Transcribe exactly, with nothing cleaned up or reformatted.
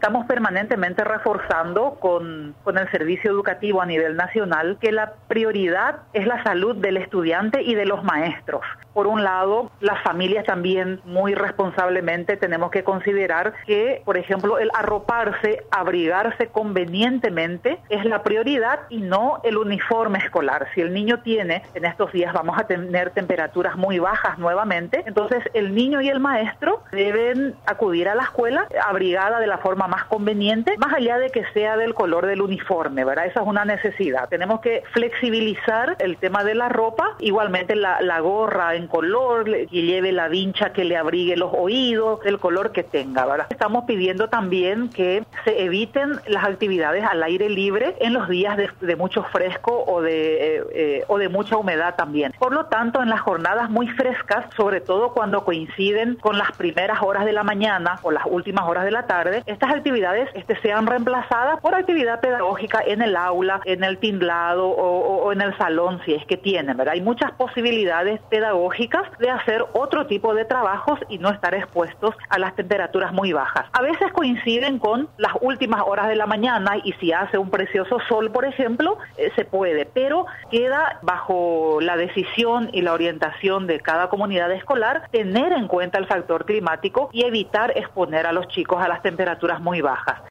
estamos permanentemente reforzando con, con el servicio educativo a nivel nacional que la prioridad es la salud del estudiante y de los maestros. Por un lado, las familias también muy responsablemente tenemos que considerar que, por ejemplo, el arroparse, abrigarse convenientemente es la prioridad y no el uniforme escolar. Si el niño tiene, en estos días vamos a tener temperaturas muy bajas nuevamente, entonces el niño y el maestro deben acudir a la escuela abrigada de la forma más conveniente, más allá de que sea del color del uniforme, ¿verdad? Esa es una necesidad. Tenemos que flexibilizar el tema de la ropa, igualmente la, la gorra en color, que lleve la vincha que le abrigue los oídos, el color que tenga, ¿verdad? Estamos pidiendo también que se eviten las actividades al aire libre en los días de, de mucho fresco o de, eh, eh, o de mucha humedad también. Por lo tanto, en las jornadas muy frescas, sobre todo cuando coinciden con las primeras horas de la mañana o las últimas horas de la tarde, estas actividades este, sean reemplazadas por actividad pedagógica en el aula, en el tinglado o, o, o en el salón, si es que tienen, ¿verdad? Hay muchas posibilidades pedagógicas de hacer otro tipo de trabajos y no estar expuestos a las temperaturas muy bajas. A veces coinciden con las últimas horas de la mañana y si hace un precioso sol, por ejemplo, eh, se puede, pero queda bajo la decisión y la orientación de cada comunidad escolar tener en cuenta el factor climático y evitar exponer a los chicos a las temperaturas muy bajas.